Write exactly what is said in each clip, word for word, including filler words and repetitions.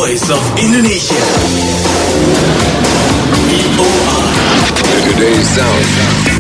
Voice of Indonesia. V O R. Today's sound.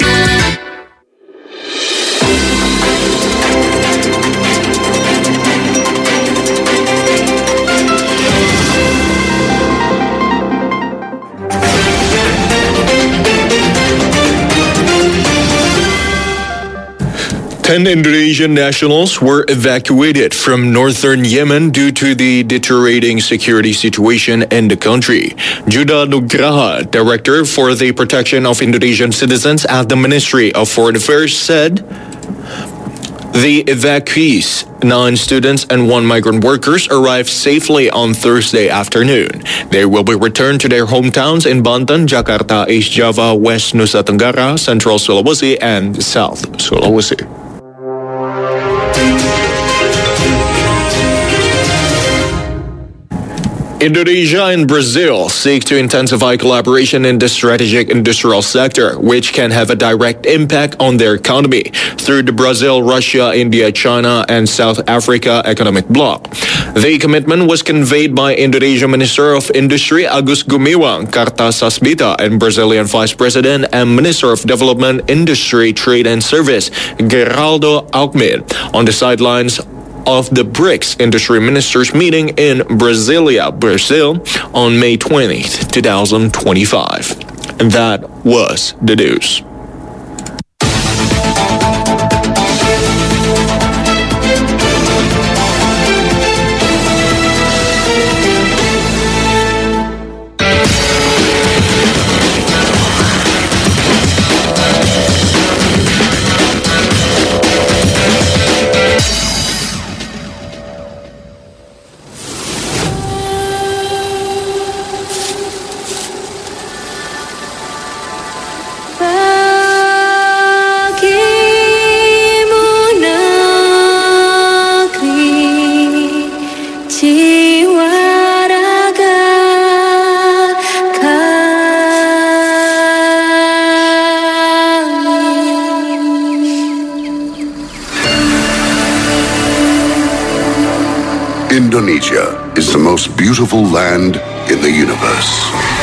Ten Indonesian nationals were evacuated from northern Yemen due to the deteriorating security situation in the country. Judah Nugraha, director for the protection of Indonesian citizens at the Ministry of Foreign Affairs, said the evacuees, nine students and one migrant workers, arrived safely on Thursday afternoon. They will be returned to their hometowns in Banten, Jakarta, East Java, West Nusa Tenggara, Central Sulawesi, and South Sulawesi. Indonesia and Brazil seek to intensify collaboration in the strategic industrial sector, which can have a direct impact on their economy through the Brazil, Russia, India, China, and South Africa economic bloc. The commitment was conveyed by Indonesian Minister of Industry Agus Gumiwang Kartasasmita and Brazilian Vice President and Minister of Development, Industry, Trade and Service Geraldo Alckmin on the sidelines of the BRICS Industry Ministers meeting in Brasilia, Brazil on May twentieth, twenty twenty-five. And that was the news. Indonesia is the most beautiful land in the universe.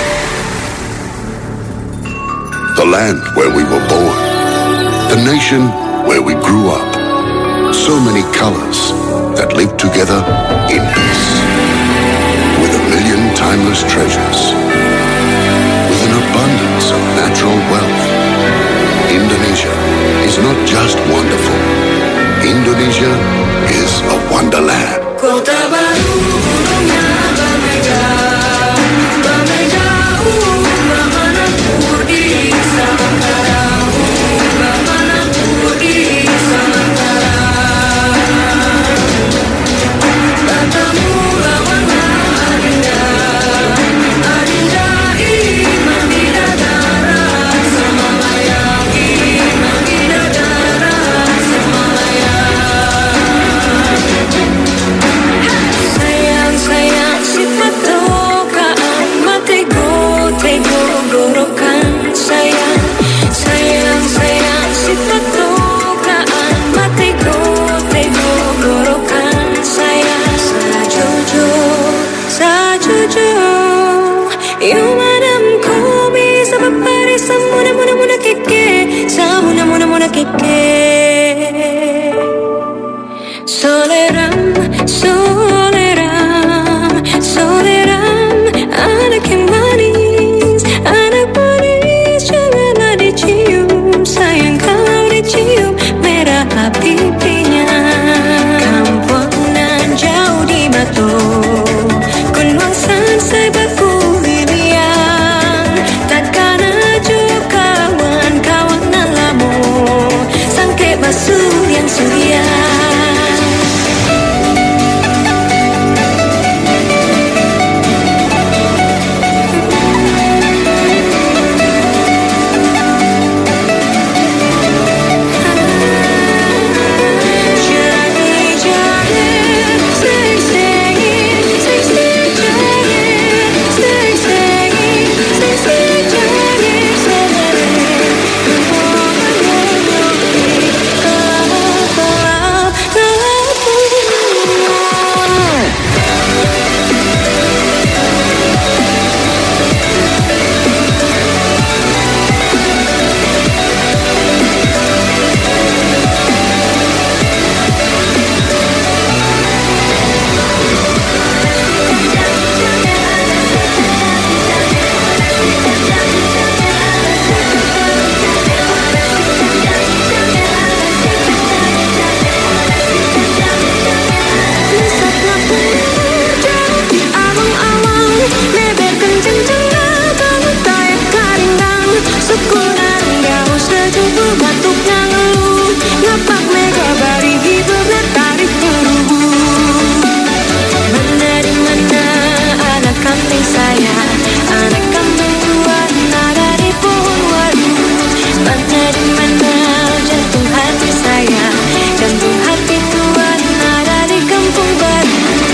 The land where we were born. The nation where we grew up. So many colors that live together in peace. With a million timeless treasures. With an abundance of natural wealth. Indonesia is not just wonderful. Indonesia is a wonderland. Kota baru gunungnya bamai jauh, bamai jauh, Bamanampur di Samantara, Bamanampur di Samantara. Katamu lawannya Adinda, Adinda iman bidadara, Semalaya iman bidadara, Semalaya. Sayang sifat tokaan matego tego gorokan sayang sayang sayang sifat tokaan matego tego gorokan sayang sajojo sajojo yumanam komi sabapari samuna muna muna keke samuna muna muna keke soleram soleram soleram anak yang manis anak manis janganlah dicium sayang kalau dicium merah pipinya kampungan jauh di Batu Gunung San Sebaku Liliang takkan aja kawan-kawan alamu sang hati saya. Anak kampung tua nada di pohon waru. Mana di mana jantung hati saya. Jantung hati tua nada di kampung baru.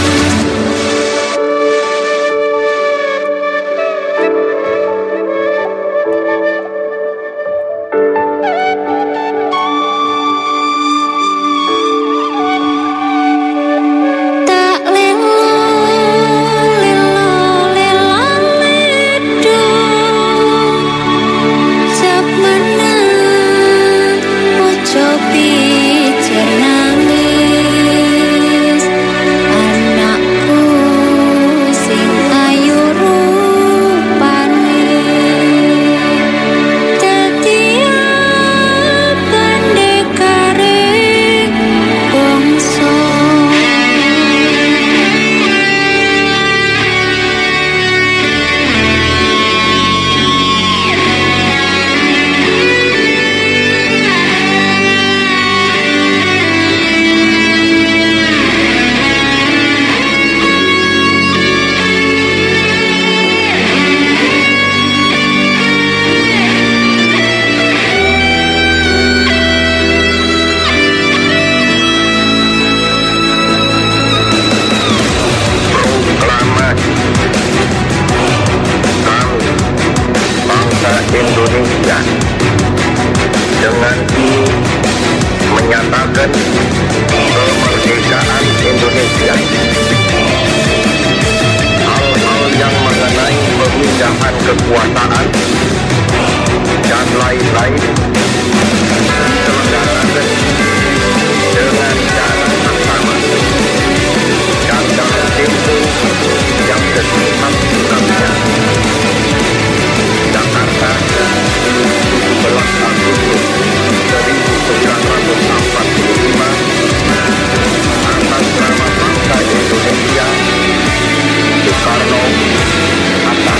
Indonesia dengan ini menyatakan kemerdekaan Indonesia. Hal-hal yang mengenai pemindahan kekuasaan dan lain-lain diselenggarakan dengan cara bersama dan dalam tempo yang sesingkat-singkatnya. Jakarta, tujuh belas Agustus seribu sembilan ratus empat puluh lima, atas nama bangsa Indonesia, Soekarno, Hatta.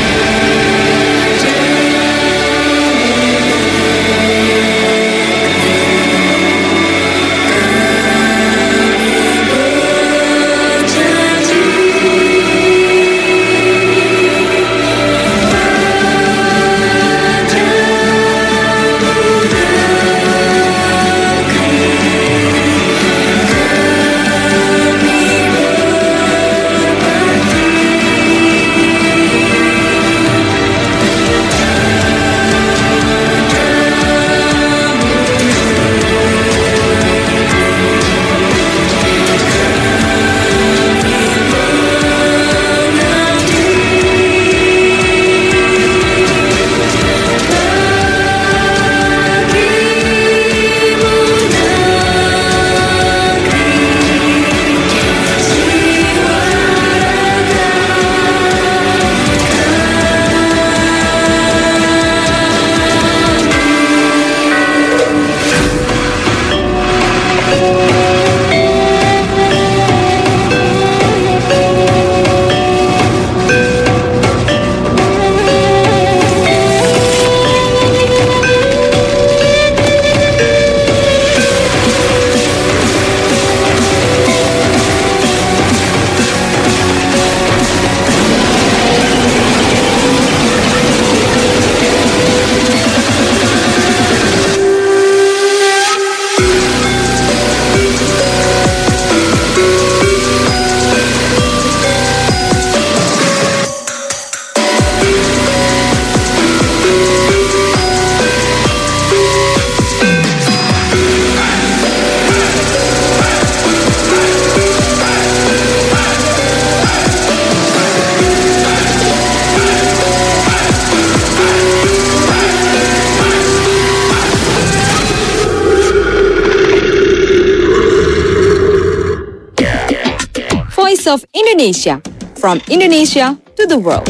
Voice of Indonesia, from Indonesia to the world.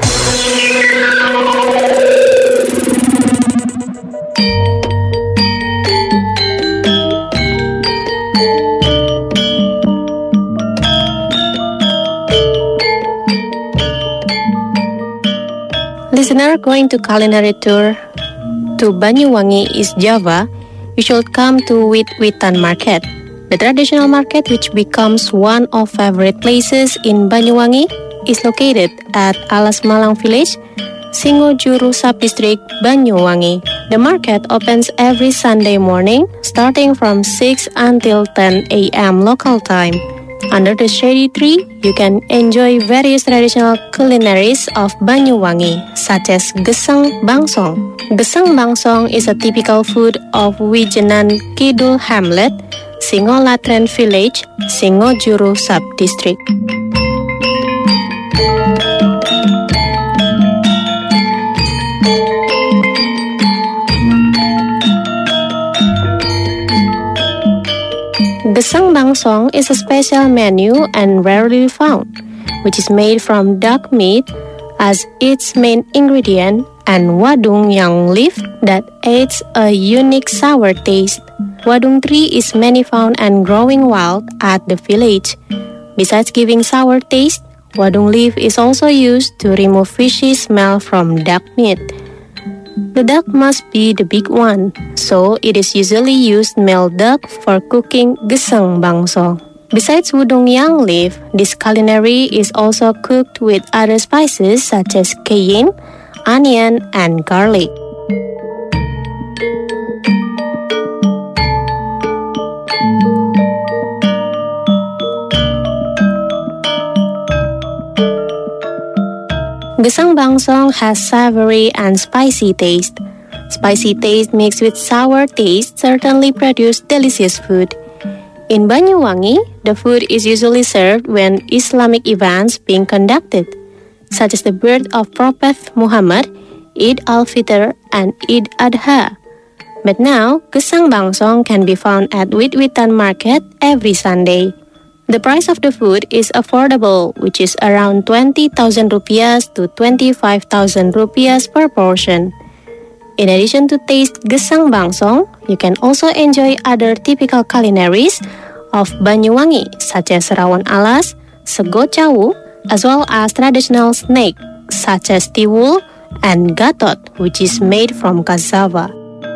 Listener going to culinary tour to Banyuwangi, East Java, you should come to Wit-Witan Market, the traditional market which becomes one of favorite places in Banyuwangi is located at Alas Malang Village, Singojuru Subdistrict, Banyuwangi. The market opens every Sunday morning, starting from six until ten a m local time. Under the shady tree, you can enjoy various traditional culinaries of Banyuwangi, such as Gesang Bangsong. Gesang Bangsong is a typical food of Wijenan Kidul Hamlet, Singolatren Village, Singojuru Subdistrict. Gesang Bangsong is a special menu and rarely found, which is made from duck meat as its main ingredient and wadung yang leaf that adds a unique sour taste. Wadung tree is many found and growing wild at the village. Besides giving sour taste, wadung leaf is also used to remove fishy smell from duck meat. The duck must be the big one, so it is usually used male duck for cooking Gesang Bangsong. Besides wudong yang leaf, this culinary is also cooked with other spices such as cayenne, onion, and garlic. Gesang Bangsong has savory and spicy taste. Spicy taste mixed with sour taste certainly produce delicious food. In Banyuwangi, the food is usually served when Islamic events being conducted, such as the birth of Prophet Muhammad, Eid al-Fitr, and Eid Adha. But now, Gesang Bangsong can be found at Wit-Witan Market every Sunday. The price of the food is affordable, which is around twenty thousand rupiahs to twenty-five thousand rupiahs per portion. In addition to taste Gesang Bangsong, you can also enjoy other typical culinaries of Banyuwangi, such as rawon alas, sego cawu, as well as traditional snack, such as tiwul and gatot, which is made from cassava.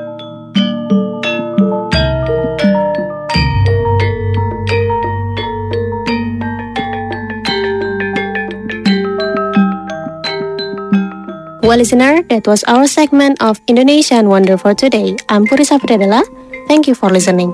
Well, listener, that was our segment of Indonesian Wonder for today. I'm Puri Safriadela. Thank you for listening.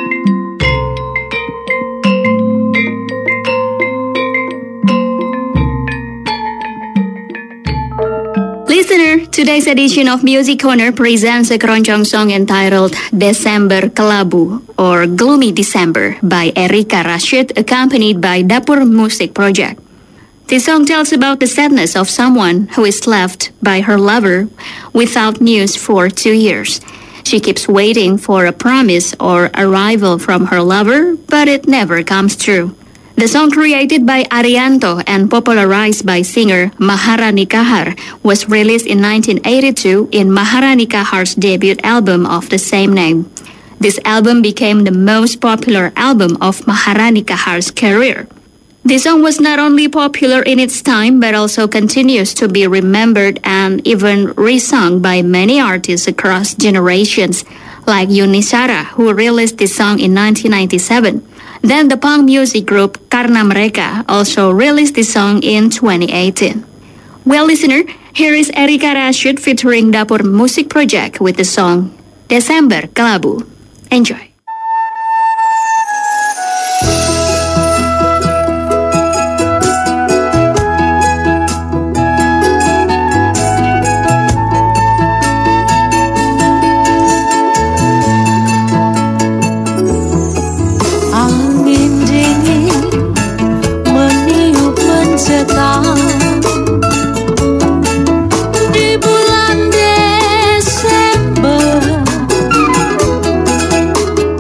Listener, today's edition of Music Corner presents a keroncong song entitled Desember Kelabu or Gloomy December by Erika Rashid, accompanied by Dapur Musik Project. This song tells about the sadness of someone who is left by her lover without news for two years. She keeps waiting for a promise or arrival from her lover, but it never comes true. The song, created by Arianto and popularized by singer Maharani Kahar, was released in nineteen eighty-two in Maharani Kahar's debut album of the same name. This album became the most popular album of Maharani Kahar's career. This song was not only popular in its time, but also continues to be remembered and even re-sung by many artists across generations, like Yuni Shara, who released this song in nineteen ninety-seven. Then the punk music group Karna Mereka also released this song in twenty eighteen. Well, listener, here is Erika Rashid featuring Dapur Musik Project with the song Desember Kelabu. Enjoy. Di bulan Desember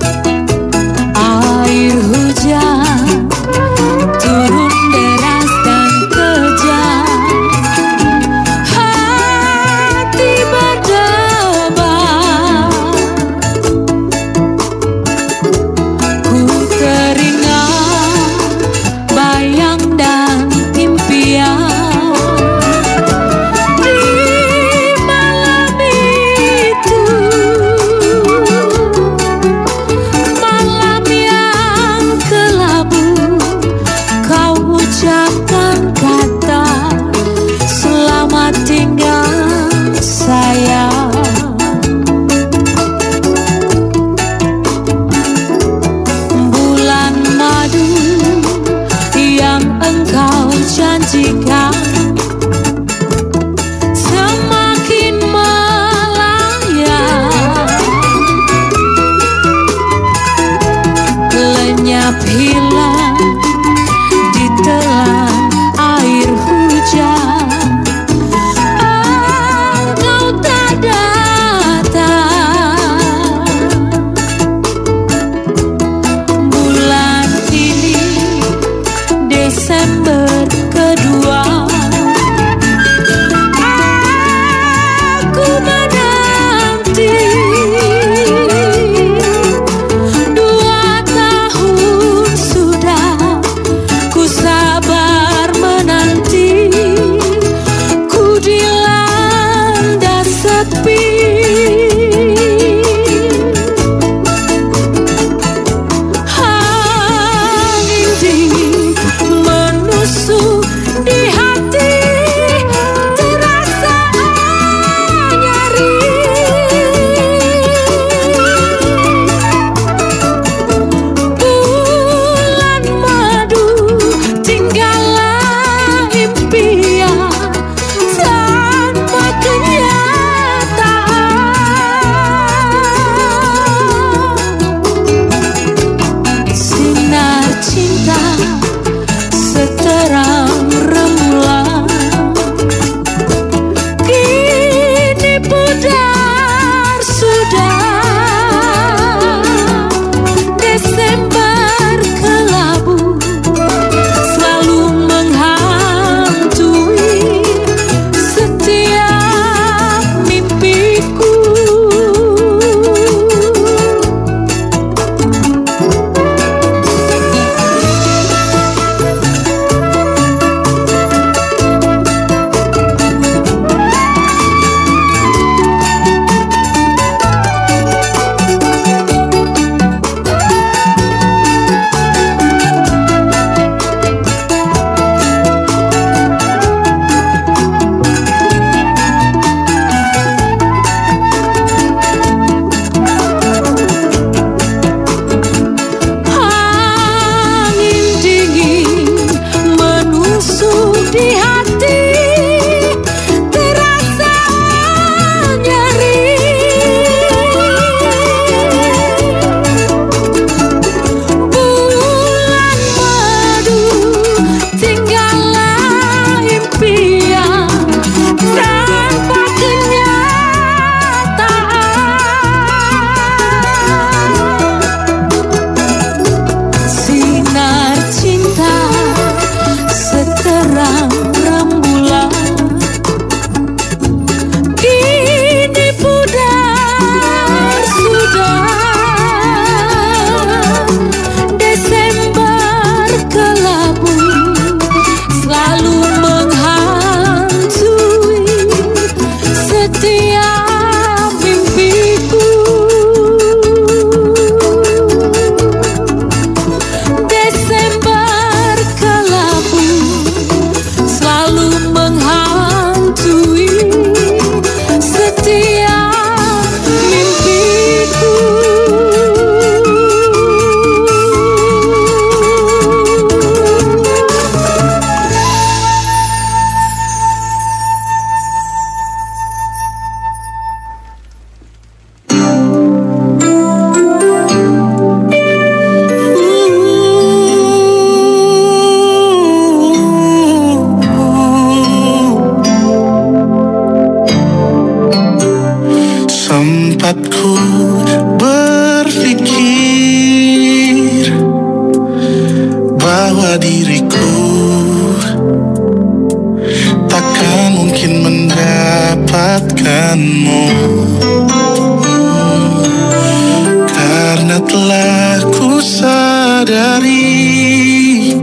ketika semakin melayang, lenyap hilang ditelan air hujan. Engkau tak datang. Bulan ini Desember kedua, aku menanti. Dua tahun sudah ku sabar menanti, ku dilanda sepi. Angin dingin menusuk di hati, terasa nyeri. Bulan madu tinggallah impian tanpa kenyataan. Sinar cinta seterang rembulan kini pudar sudah. Desember kelabu selalu menghantui setiap mimpiku. Angin dingin menusuk di hati, terasa nyeri. Bulan madu tinggallah impian tanpa kenyataan. Sinar cinta seterang rembulan kini pudar sudah. Desember kelabu selalu menghantui setiap mimpiku. Desember kelabu selalu menghantui setiap mimpiku. Sempat ku berpikir bahwa diriku takkan mungkin mendapatkanmu, karena telah ku sadari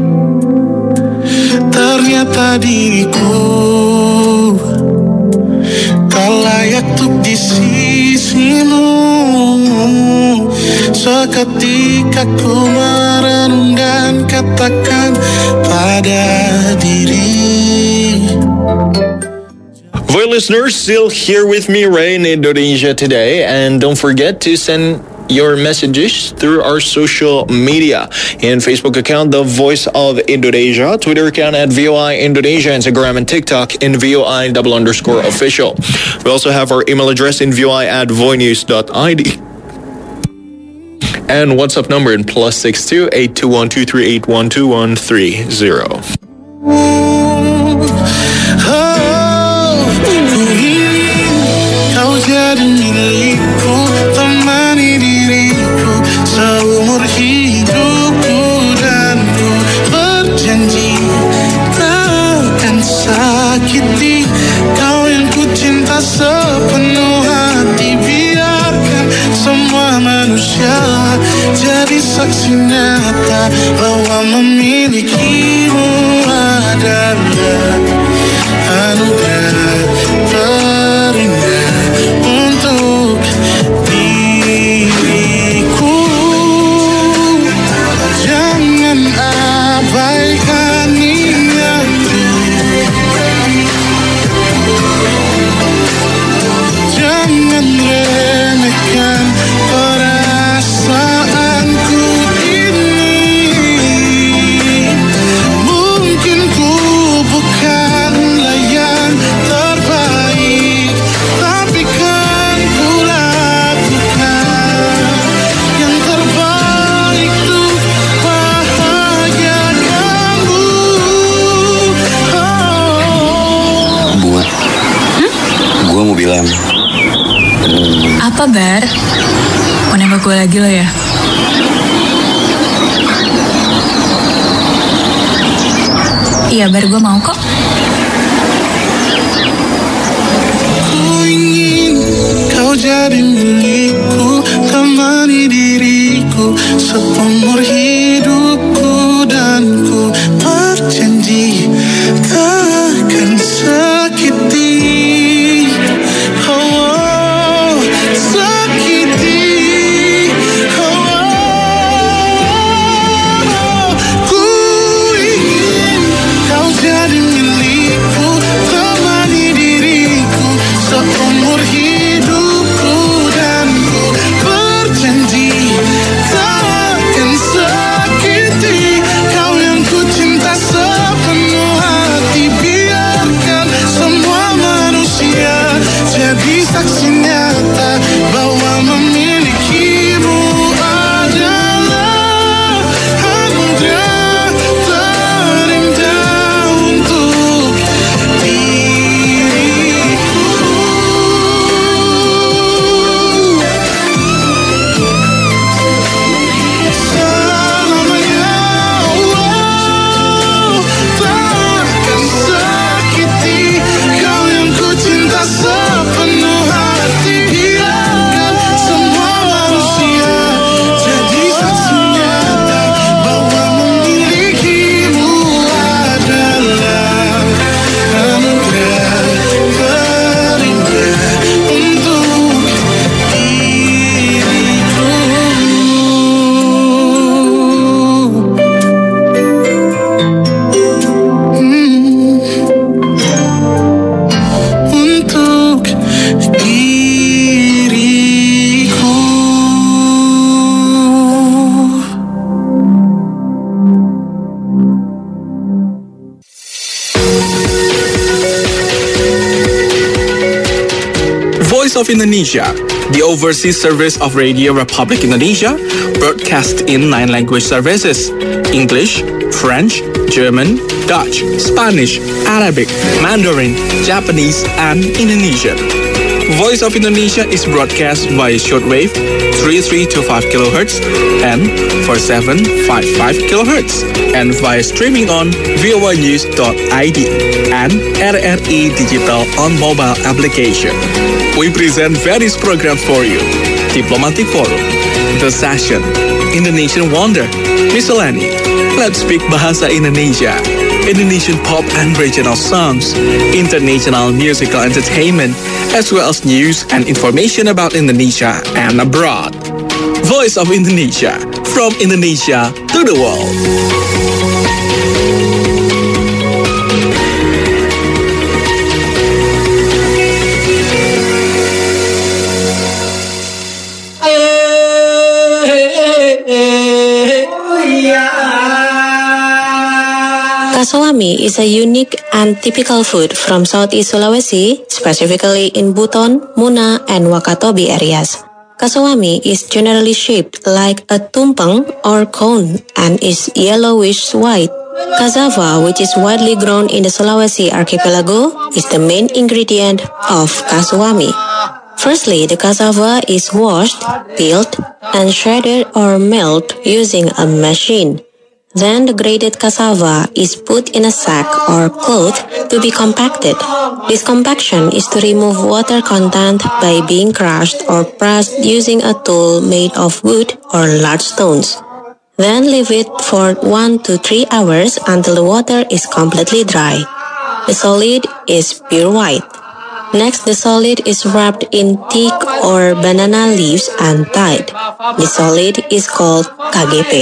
ternyata diriku tak layak untuk di sisimu. Seketika ku merenung dan katakan pada diri. Well, listeners, still here with me, Ray, in Indonesia today. And don't forget to send your messages through our social media. In Facebook account, The Voice of Indonesia, Twitter account at V O I Indonesia, Instagram and TikTok in V O I double underscore official. We also have our email address in voi at voinews dot I D. And WhatsApp number in plus six two eight two one two three eight one two one three zero. Kau jadi milikku, temani diriku seumur hidupku, dan ku berjanji takkan sakiti kau yang ku cinta sepenuh hati. Biarkan semua manusia jadi saksi nyata bahwa memilikimu adalah anugerah terindah untuk diriku. Jangan abaikan niatku, jangan remehkan perasaanku ini. Mungkin ku bukanlah yang terbaik, tapi kan ku lakukan yang terbaik untuk bahagiakanmu. Oh. Bunga, hmm? Gue mau bilang. Apa, Bar? Mau nembak gue lagi lo ya? Iya, Bar, gue mau kok. Ku ingin kau jadi milikku, temani diriku seumur hidupku, dan ku berjanji takkan sakiti. Oh, sakiti. Oh, ku ingin kau jadi milikku, temani diriku seumur hidupku, dan ku berjanji takkan sakiti kau yang ku cinta sepenuh hati. Biarkan semua manusia jadi saksi nyata bahwa memilikimu adalah anugerah terindah untuk diriku. Selamanya Allah takkan sakiti kau yang ku cinta sepenuh hati. Biarkan semua manusia jadi saksi nyata bahwa memilikimu adalah anugerah terindah untuk diriku. Hmm. Untuk diriku. Voice of Indonesia, the overseas service of Radio Republic Indonesia, broadcast in nine language services: English, French, German, Dutch, Spanish, Arabic, Mandarin, Japanese, and Indonesian. Voice of Indonesia is broadcast via shortwave three three two five kilohertz and four seven five five kilohertz, and via streaming on voa news dot I D and R R I Digital on mobile application. We present various programs for you: Diplomatic Forum, The Session, Indonesian Wonder, Miscellany, Let's Speak Bahasa Indonesia, Indonesian pop and regional songs, international musical entertainment, as well as news and information about Indonesia and abroad. Voice of Indonesia, from Indonesia to the world. Ayo Kasawami is a unique and typical food from Southeast Sulawesi, specifically in Buton, Muna, and Wakatobi areas. Kasawami is generally shaped like a tumpeng or cone and is yellowish white. Cassava, which is widely grown in the Sulawesi archipelago, is the main ingredient of kasawami. Firstly, the cassava is washed, peeled, and shredded or milled using a machine. Then the grated cassava is put in a sack or cloth to be compacted. This compaction is to remove water content by being crushed or pressed using a tool made of wood or large stones. Then leave it for one to three hours until the water is completely dry. The solid is pure white. Next, the solid is wrapped in thick or banana leaves and tied. The solid is called K G P.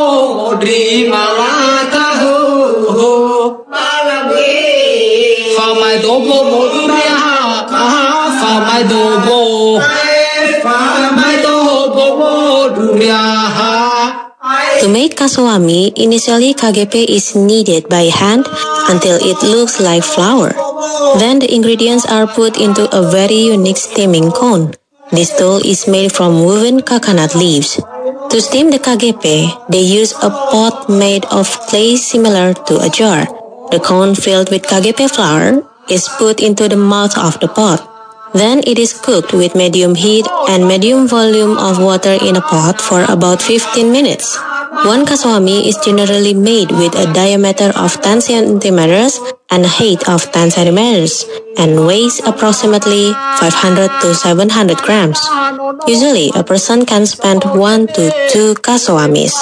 To make kasawami, initially K G P is kneaded by hand until it looks like flour. Then the ingredients are put into a very unique steaming cone. This dough is made from woven coconut leaves. To steam the K G P, they use a pot made of clay similar to a jar. The cone filled with K G P flour is put into the mouth of the pot. Then it is cooked with medium heat and medium volume of water in a pot for about fifteen minutes. One kasawami is generally made with a diameter of ten centimeters and a height of ten centimeters and weighs approximately five hundred to seven hundred grams. Usually, a person can spend one to two kasawamis.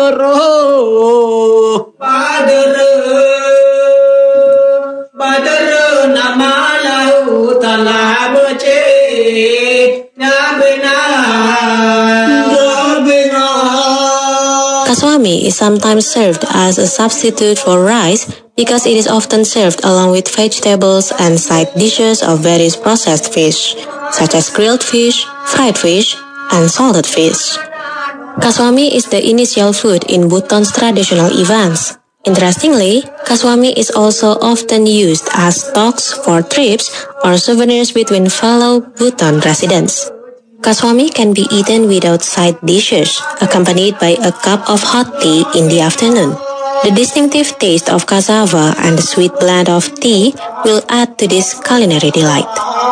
Kasawami is sometimes served as a substitute for rice because it is often served along with vegetables and side dishes of various processed fish, such as grilled fish, fried fish, and salted fish. Kasawami is the initial food in Buton's traditional events. Interestingly, kasawami is also often used as stocks for trips or souvenirs between fellow Buton residents. Kasawami can be eaten without side dishes, accompanied by a cup of hot tea in the afternoon. The distinctive taste of cassava and the sweet blend of tea will add to this culinary delight.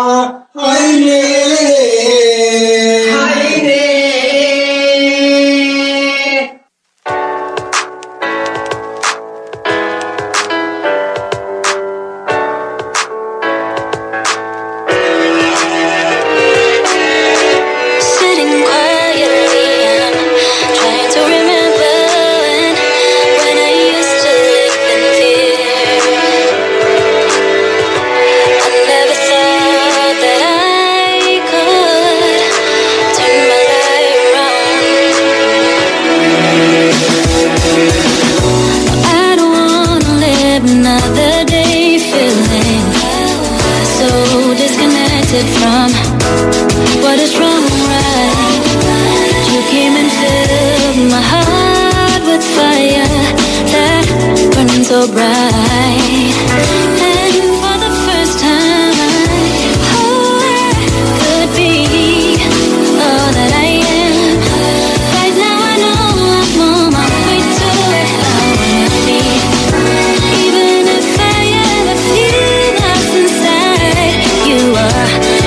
From what is wrong, right? You came and filled my heart with fire that burning so bright. And for the first time, I hope I could be all that I am. Right now I know I'm on my way to where I wanna be. Even if I ever feel lost inside, you are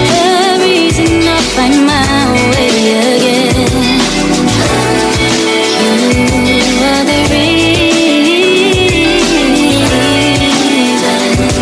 find my way again. You are the reason.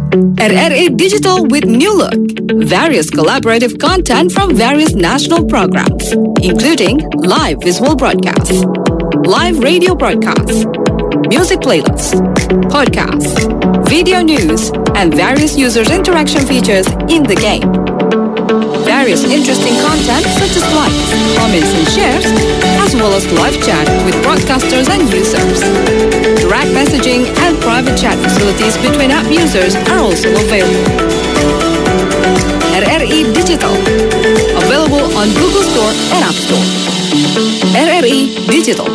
R R A Digital with new look. Various collaborative content from various national programs, including live visual broadcasts, live radio broadcasts, music playlists, podcasts, video news, and various users' interaction features in the game. Various interesting content such as likes, comments, and shares, as well as live chat with broadcasters and users. Direct messaging and private chat facilities between app users are also available. R R E Digital, available on Google Store and App Store. R R E Digital.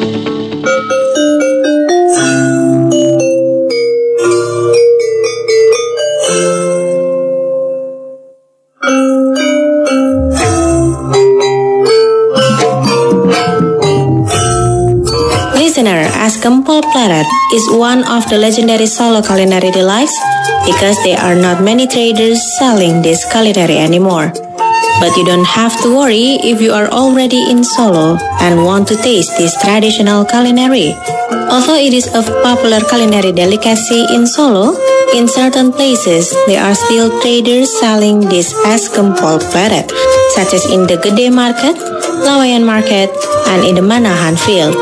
Listener, as Gempol Pleret is one of the legendary Solo culinary delights because there are not many traders selling this culinary anymore. But you don't have to worry if you are already in Solo and want to taste this traditional culinary. Although it is a popular culinary delicacy in Solo, in certain places there are still traders selling this as Gempol Pleret, such as in the Gede Market, Lawayan Market, and in the Manahan Field.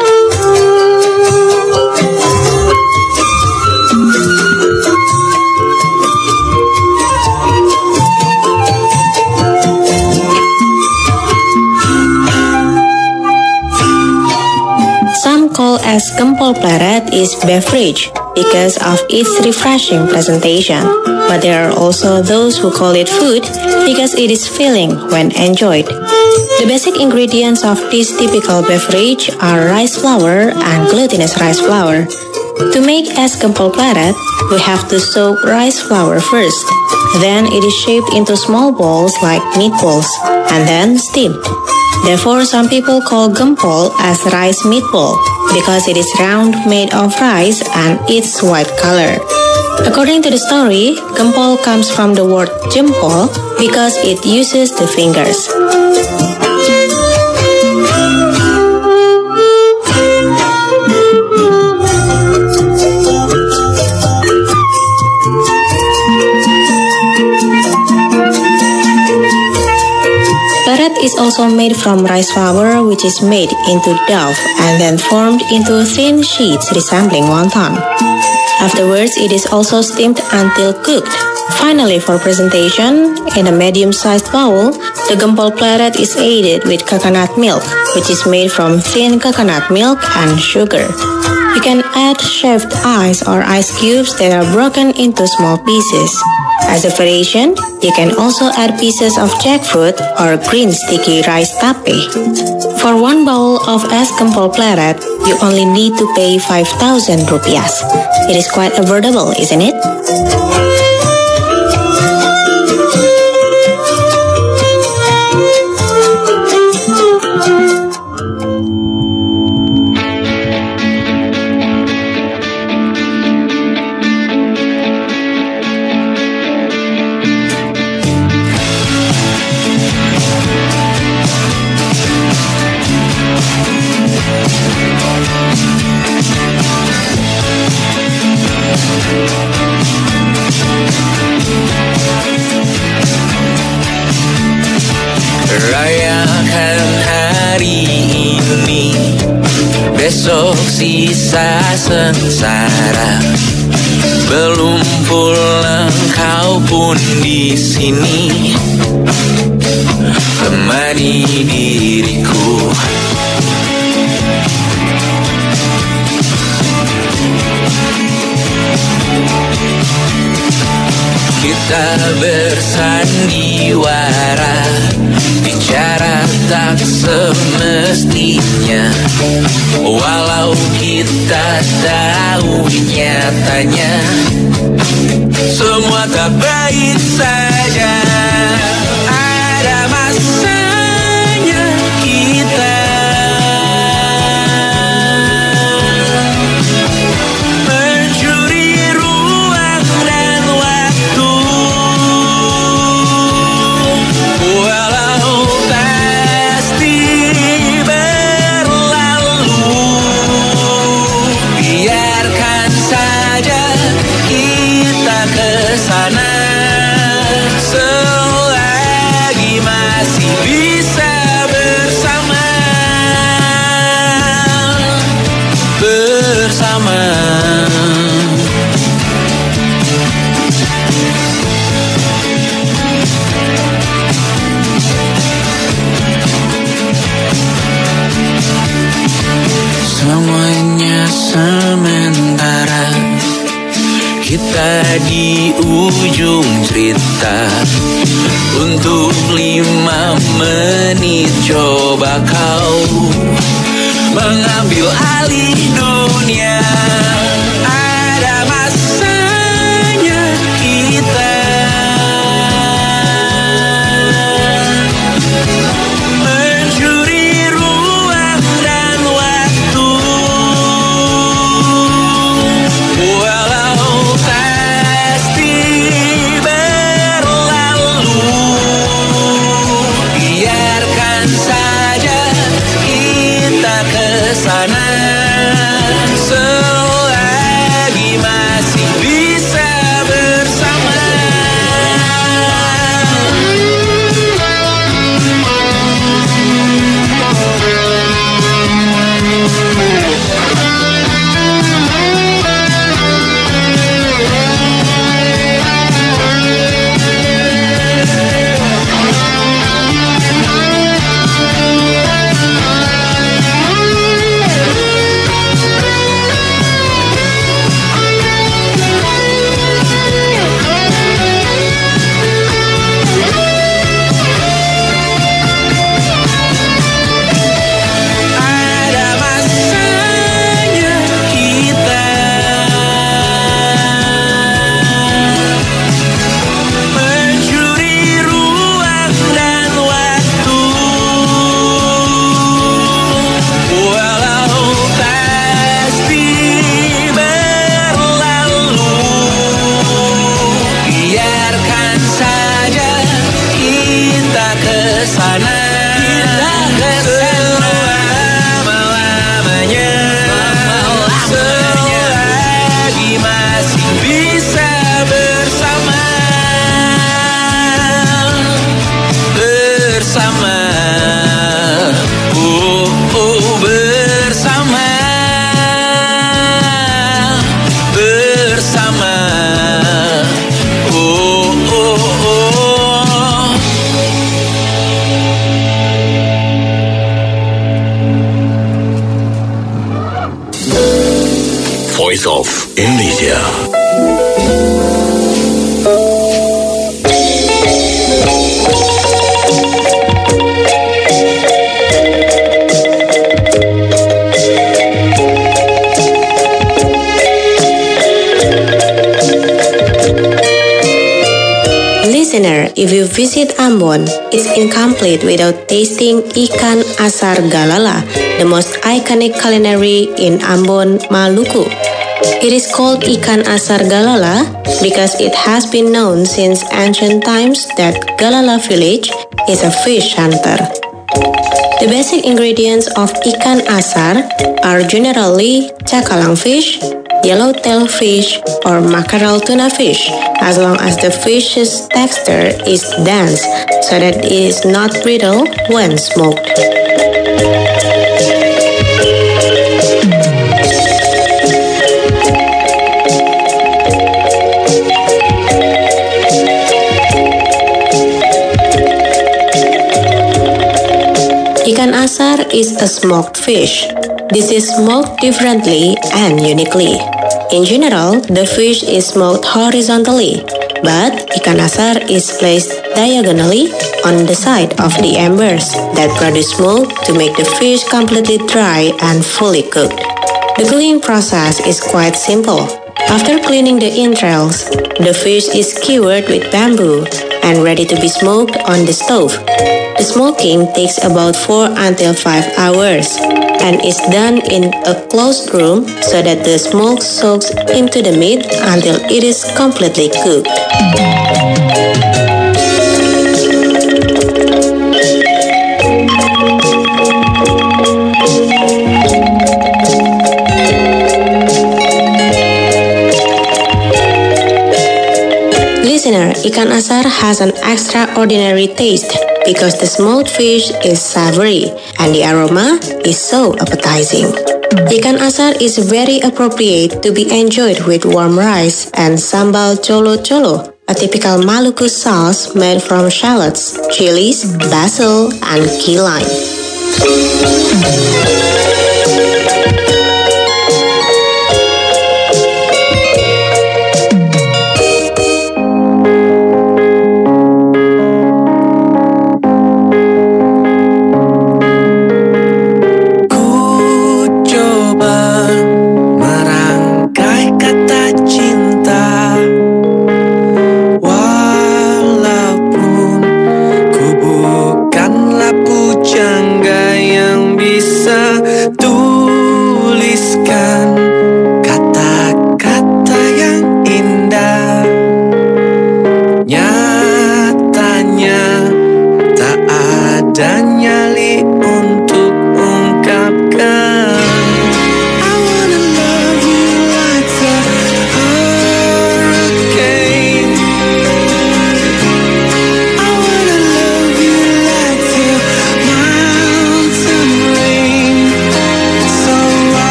Some call as Gempol Pleret is beverage because of its refreshing presentation, but there are also those who call it food because it is filling when enjoyed. The basic ingredients of this typical beverage are rice flour and glutinous rice flour. To make es Gempol Pleret, we have to soak rice flour first. Then it is shaped into small balls like meatballs and then steamed. Therefore, some people call gempol as rice meatball because it is round, made of rice, and its white color. According to the story, gempol comes from the word jempol because it uses the fingers. Pleret is also made from rice flour, which is made into dough and then formed into thin sheets resembling wonton. Afterwards, it is also steamed until cooked. Finally, for presentation, in a medium-sized bowl, the Gempol Pleret is aided with coconut milk, which is made from thin coconut milk and sugar. You can add shaved ice or ice cubes that are broken into small pieces. As a variation, you can also add pieces of jackfruit or green sticky rice tape. For one bowl of es Gempol Pleret, you only need to pay five thousand rupiahs. It is quite affordable, isn't it? Rayakan hari ini, besok sisa sengsara. Belum pulang kau pun di sini, temani diriku. Kita bersandiwara, bicara tak semestinya. Walau kita tahu nyatanya semua tak baik saja. Ada masanya kita mencuri ruang dan waktu. Walau pasti berlalu, biarkan saja kita kesal. kita di ujung cerita. Untuk lima menit coba kau mengambil alih dunia. Ada masanya kita mencuri ruang dan waktu. Walau pasti berlalu, biarkan saja kita kesana. Selagi masih bisa bersama. Ada masanya kita mencuri ruang dan waktu. Walau pasti berlalu, biarkan saja kita kesana. Selama-lamanya, selagi masih bisa bersama. Bersama, oh, oh, bersama. Bersama, oh, oh, oh. Voice of Indonesia. Listener, if you visit Ambon, it's incomplete without tasting ikan asar galala, the most iconic culinary in Ambon, Maluku. It is called ikan asar galala because it has been known since ancient times that Galala village is a fish hunter. The basic ingredients of ikan asar are generally cakalang fish, yellowtail fish, or mackerel tuna fish, as long as the fish's texture is dense so that it is not brittle when smoked. Ikan asar is a smoked fish. This is smoked differently and uniquely. In general, the fish is smoked horizontally, but ikan asar is placed diagonally on the side of the embers that produce smoke to make the fish completely dry and fully cooked. The cleaning process is quite simple. After cleaning the entrails, the fish is skewered with bamboo and ready to be smoked on the stove. The smoking takes about four until five hours and is done in a closed room so that the smoke soaks into the meat until it is completely cooked. Listener, ikan asar has an extraordinary taste because the smoked fish is savory and the aroma is so appetizing. Ikan asar is very appropriate to be enjoyed with warm rice and sambal colo-colo, a typical Maluku sauce made from shallots, chilies, basil, and key lime.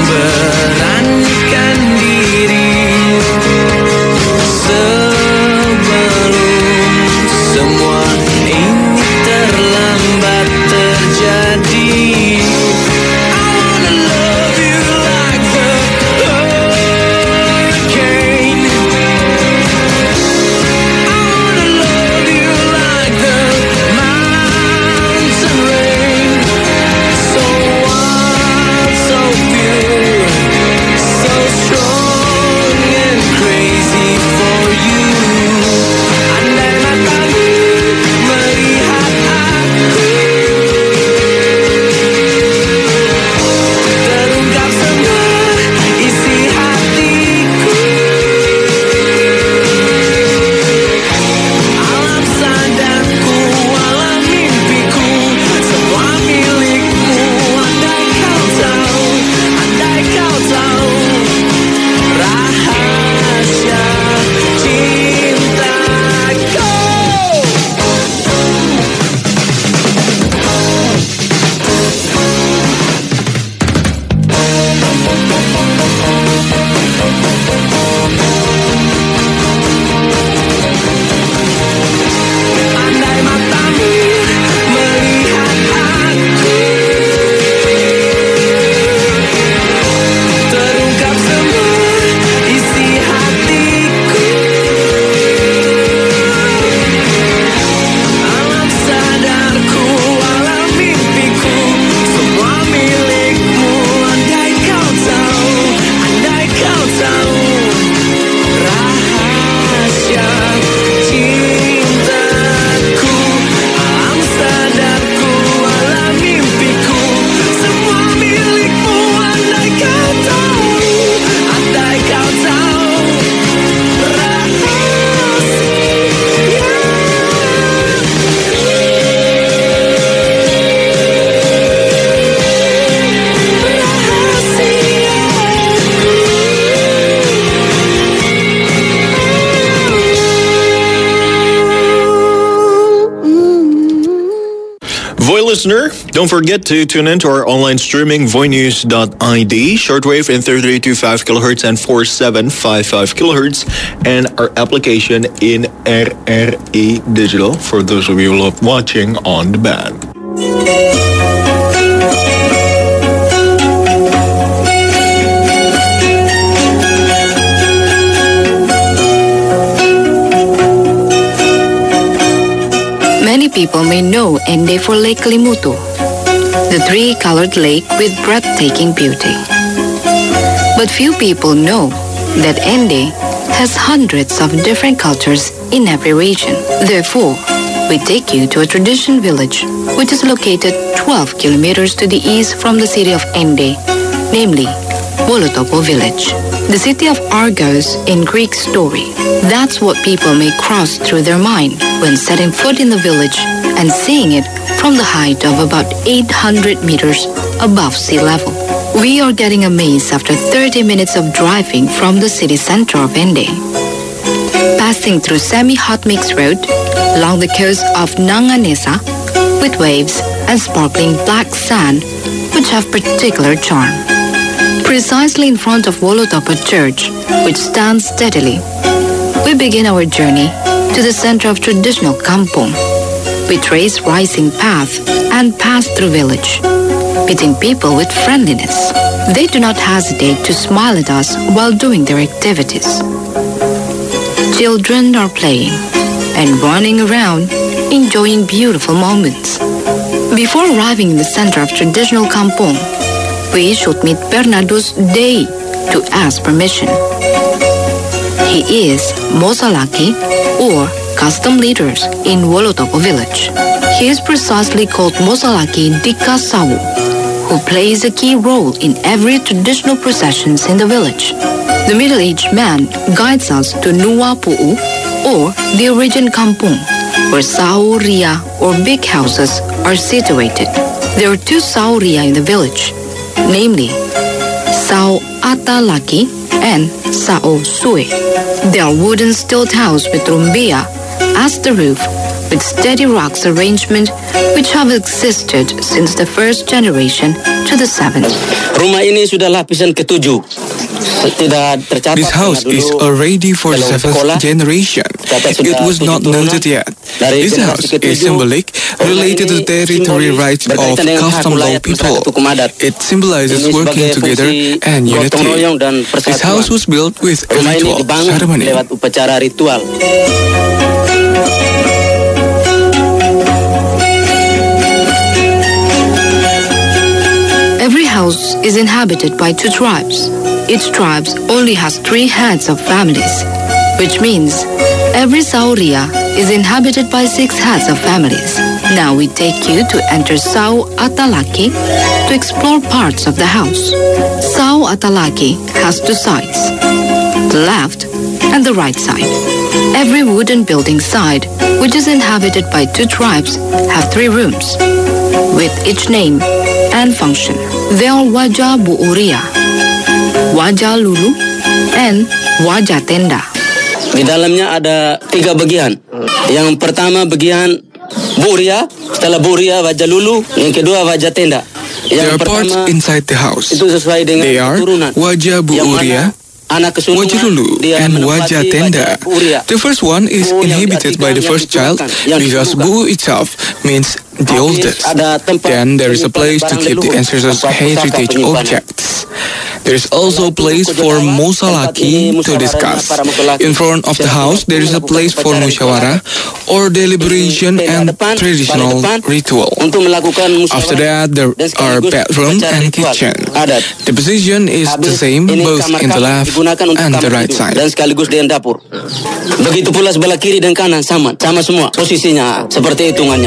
beranikan diri sebelum semua ini terlambat terjadi. I wanna love you like the hurricane. I wanna love you like the mountain rain. So wild, so pure, so strong and crazy for you. Andai matamu melihat aku, terungkap semua isi hatiku. Alam sadarku, alam mimpiku, semua milikmu. Andai kau tahu, andai kau tahu rahasia cintaku. Andai matamu melihat aku, terungkap semua isi hatiku. Alam sadarku, alam mimpiku, semua milikmu. Andai kau tahu, andai kau tahu rahasia cintaku. Alam sadarku, alam mimpiku, semua milikmu. Andai kau tahu, andai kau tahu Voy listener, don't forget to tune in to our online streaming voy news dot I D, shortwave in thirty-three point two five kilohertz and forty-seven point five five kilohertz, and our application in R R E Digital for those of you who love watching on demand. Many people may know Ende for Lake Kelimutu, the three-colored lake with breathtaking beauty. But few people know that Ende has hundreds of different cultures in every region. Therefore, we take you to a tradition village which is located twelve kilometers to the east from the city of Ende, namely Wolotopo village. The city of Argos in Greek story. That's what people may cross through their mind when setting foot in the village and seeing it from the height of about eight hundred meters above sea level. We are getting amazed after thirty minutes of driving from the city center of Ende. Passing through semi-hot mix road along the coast of Nanganesa with waves and sparkling black sand which have particular charm. Precisely in front of Wolotopo Church, which stands steadily, we begin our journey to the center of traditional kampong. We trace rising path and pass through village, meeting people with friendliness. They do not hesitate to smile at us while doing their activities. Children are playing and running around, enjoying beautiful moments. Before arriving in the center of traditional kampong, we should meet Bernardo's Day to ask permission. He is Mosalaki, or custom leaders in Wolotopo village. He is precisely called Mosalaki Dikasawu, who plays a key role in every traditional processions in the village. The middle-aged man guides us to Nuwa Pu'u, or the origin kampung, where sauria or big houses are situated. There are two sauria in the village, namely Sao Atalaki and Sao Sue. They are wooden stilt house with rumbia as the roof, with steady rocks arrangement which have existed since the first generation to the seventh. Rumah ini sudah lapisan ketujuh. Tidak tercatat. This house is already for the seventh generation. It was not noted yet. This house is symbolic, related to the territory rights of custom law people. It symbolizes working together and unity. This house was built with a ritual ceremony. Every house is inhabited by two tribes. Each tribe only has three heads of families, which means every Sauria is inhabited by six heads of families. Now we take you to enter Sau Atalaki to explore parts of the house. Sau Atalaki has two sides, the left and the right side. Every wooden building side, which is inhabited by two tribes, have three rooms, with each name and function. They are Wajah Buuria, Wajah Lulu, and Wajah Tenda. Di dalamnya ada tiga bagian. Yang pertama bagian Buria, setelah Buria Wajah Lulu, yang kedua Wajah Tenda. There are parts inside the house. They are Wajah Buuria, Wajah Lulu, and Wajah Tenda. The first one is inhabited by the first child because Bu itself means the oldest. Then there is a place to keep the ancestors' heritage objects. There is also a place for Musalaki to discuss. In front of the house, there is a place for musyawarah or deliberation and traditional ritual. After that, there are bedroom and kitchen. The position is the same both in the left and the right side. Dan sekaligus di dapur. Begitu pula sebelah kiri dan kanan sama, sama semua posisinya seperti hitungannya.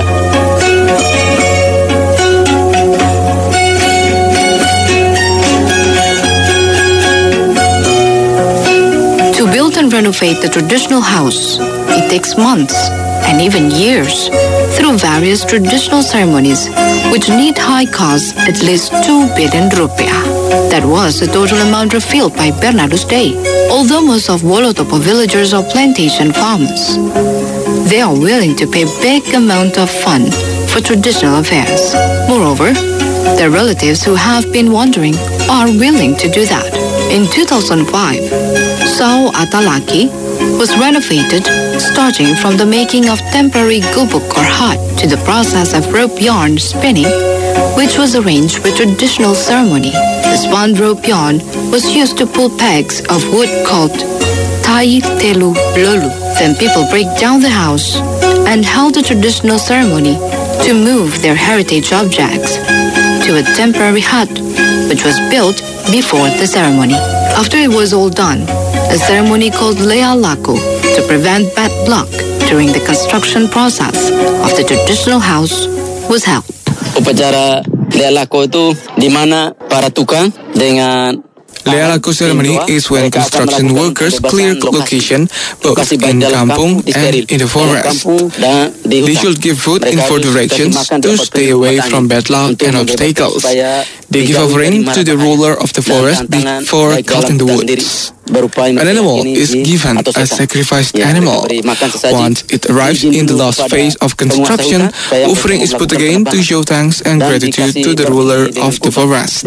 To build and renovate the traditional house, it takes months and even years through various traditional ceremonies which need high costs at least two billion rupiah. That was the total amount revealed by Bernardus Day. Although most of Wolotopo villagers are plantation farmers, they are willing to pay big amount of fund for traditional affairs. Moreover, their relatives who have been wandering are willing to do that. In two thousand five, Sau Atalaki was renovated, starting from the making of temporary gubuk or hut to the process of rope yarn spinning, which was arranged with traditional ceremony. The spun rope yarn was used to pull pegs of wood called Tai Telu Lolu. Then people break down the house and held a traditional ceremony to move their heritage objects to a temporary hut, which was built before the ceremony. After it was all done, a ceremony called Lea Laku to prevent bad luck during the construction process of the traditional house was held. Upacara Lea Laku itu di mana para tukang dengan Lea Laku ceremony is when construction workers clear location both in kampung and in the forest. They should give food in four directions to stay away from bad luck and obstacles. They give offering to the ruler of the forest before cutting the woods. An animal is given as sacrificed animal. Once it arrives in the last phase of construction, offering is put again to show thanks and gratitude to the ruler of the forest.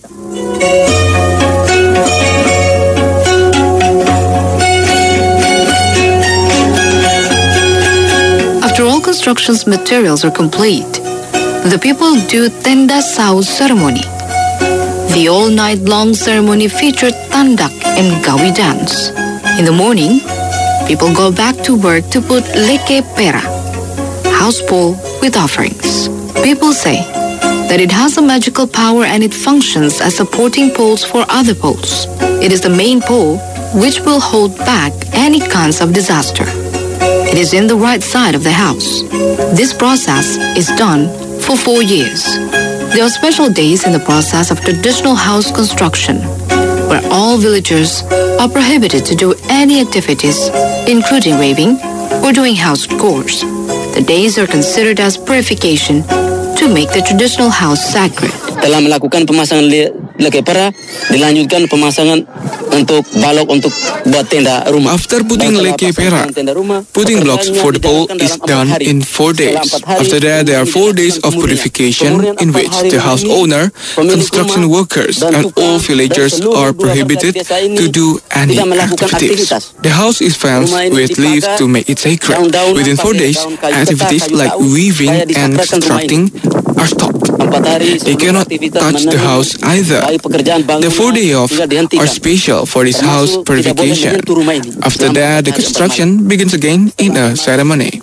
After all construction's materials are complete, the people do Tenda Sau ceremony. The all-night-long ceremony featured tandak and gawi dance. In the morning, people go back to work to put leke pera, house pole with offerings. People say that it has a magical power and it functions as supporting poles for other poles. It is the main pole which will hold back any kinds of disaster. It is in the right side of the house. This process is done for four years. There are special days in the process of traditional house construction, where all villagers are prohibited to do any activities, including waving or doing house chores. The days are considered as purification to make the traditional house sacred. Telah melakukan pemasangan leke pera, dilanjutkan pemasangan untuk balok untuk buat tenda rumah. After putting leke perak, putting blocks for the pole is done in four days. After that, there are four days of purification in which the house owner, construction workers, and all villagers are prohibited to do any activities. The house is fenced with leaves to make it sacred. Within four days, activities like weaving and constructing are stopped. They cannot touch the house either. The four days off are special for this house purification. After that, the construction begins again in a ceremony.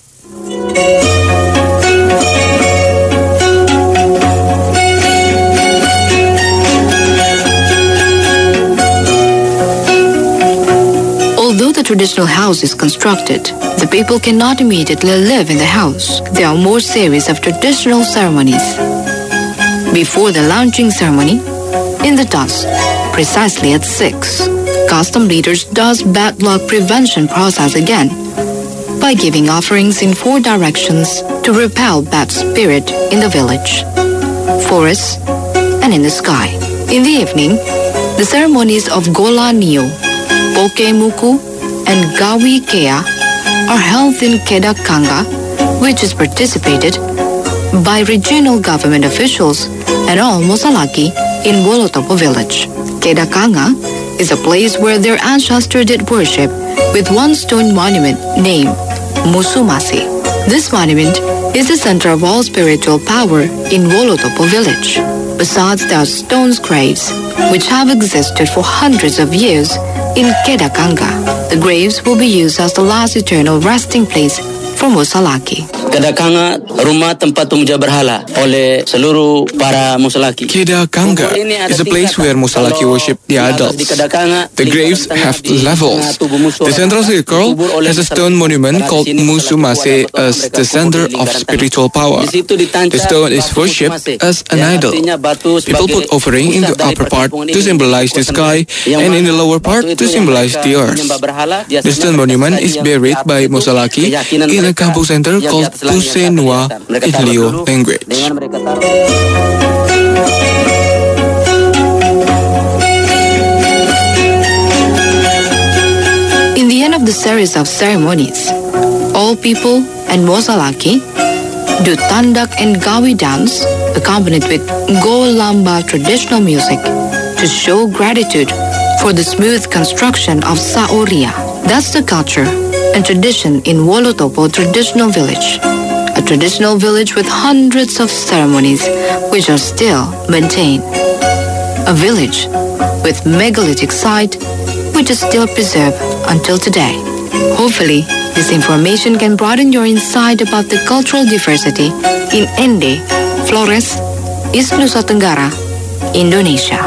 Although the traditional house is constructed, the people cannot immediately live in the house. There are more series of traditional ceremonies. Before the launching ceremony, in the dusk, precisely at six, custom leaders does bad luck prevention process again by giving offerings in four directions to repel bad spirit in the village, forests, and in the sky. In the evening, the ceremonies of Gola Nio, Pokemuku, and Gawi Kea are held in Kedakanga, which is participated by regional government officials and all Mosalaki in Wolotopo village. Kedakanga is a place where their ancestors did worship with one stone monument named Musumasi. This monument is the center of all spiritual power in Wolotopo village. Besides, there are stone graves which have existed for hundreds of years in Kedakanga. The graves will be used as the last eternal resting place for Mosalaki. Kedakanga, rumah tempat pemuja berhala oleh seluruh para Mosalaki. Kedakanga is a place where Mosalaki worship the idols. The graves have levels. The central circle has a stone monument called Musumase as the center of spiritual power. The stone is worshipped as an idol. People put offering in the upper part to symbolize the sky and in the lower part to symbolize the earth. The stone monument is buried by Mosalaki in a kampung center called Pusenua in Lio language. In the end of the series of ceremonies, all people and Mosalaki do Tandak and Gawi dance accompanied with Golamba traditional music to show gratitude for the smooth construction of Saoria. That's the culture and tradition in Wolotopo traditional village, a traditional village with hundreds of ceremonies which are still maintained. A village with megalithic site which is still preserved until today. Hopefully, this information can broaden your insight about the cultural diversity in Ende, Flores, East Nusa Tenggara, Indonesia.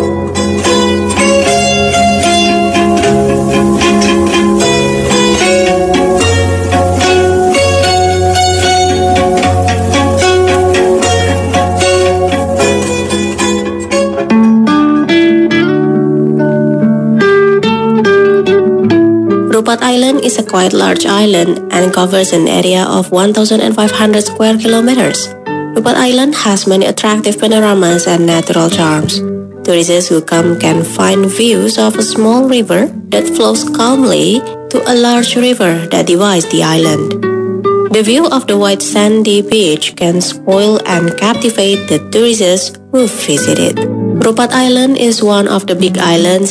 Rupat Island is a quite large island and covers an area of one thousand five hundred square kilometers. Rupat Island has many attractive panoramas and natural charms. Tourists who come can find views of a small river that flows calmly to a large river that divides the island. The view of the white sandy beach can spoil and captivate the tourists who visit it. Rupat Island is one of the big islands